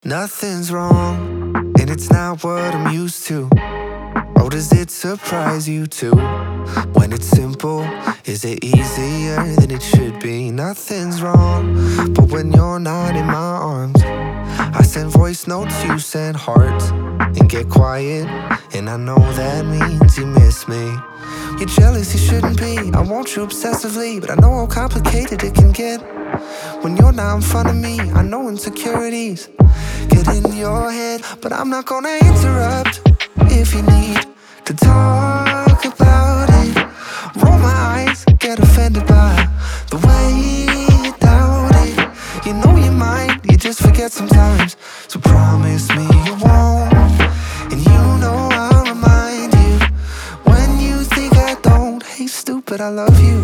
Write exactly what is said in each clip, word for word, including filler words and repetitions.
Nothing's wrong, and it's not what I'm used to. Oh, does it surprise you too? When it's simple, is it easier than it should be? Nothing's wrong, but when you're not in my arms, I send voice notes, you send hearts, and get quiet, and I know that means you miss me. You're jealous, you shouldn't be. I want you obsessively, but I know how complicated it can get. When you're not in front of me, I know insecurities get in your head, but I'm not gonna interrupt. If you need to talk about it, roll my eyes, get offended by the way you doubt it. You know you might, you just forget sometimes. So promise me you won't, and you know I'll remind you when you think I don't. Hey stupid, I love you.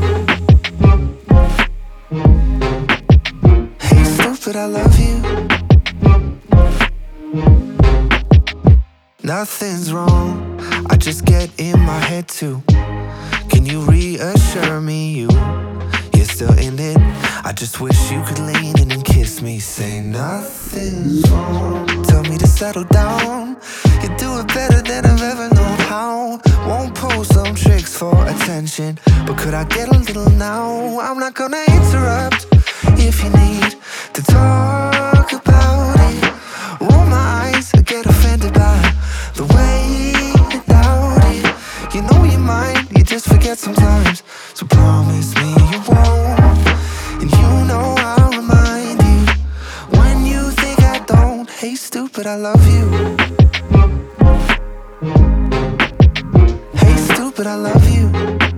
Hey stupid, I love you. Nothing's wrong, I just get in my head too. Can you reassure me you, you're still in it? I just wish you could lean in and kiss me. Say nothing's wrong, tell me to settle down. You do it better than I've ever known how. Won't pull some tricks for attention, but could I get a little now? I'm not gonna interrupt. If you need to talk about it, roll my eyes, I get offended by the way you doubt it. You know you might, you just forget sometimes. So promise me you won't, and you know I'll remind you when you think I don't. Hey stupid, I love you. Hey stupid, I love you.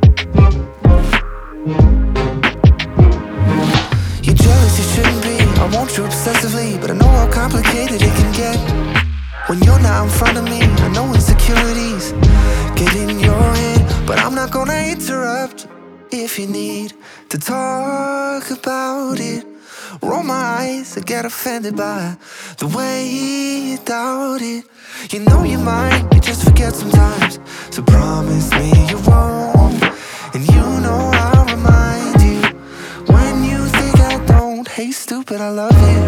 You're jealous, you shouldn't be. I want you obsessively, but I know how complicated it can get. When you're not in front of me, I know insecurities get in your head, but I'm not gonna interrupt. If you need to talk about it, roll my eyes, I get offended by the way you doubt it. You know you might, you just forget sometimes. So promise me you won't, and you know I'll remind you when you think I don't. Hey stupid, I love you.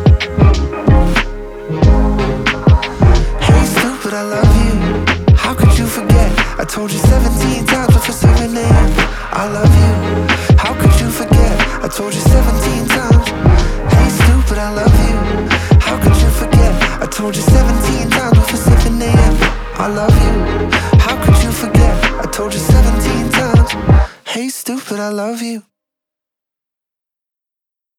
But I love you. How could you forget? I told you seventeen times before seven a m I love you. How could you forget? I told you seventeen times. Hey stupid, I love you. How could you forget? I told you seventeen times before seven a m I love you. How could you forget? I told you seventeen times. Hey stupid, I love you.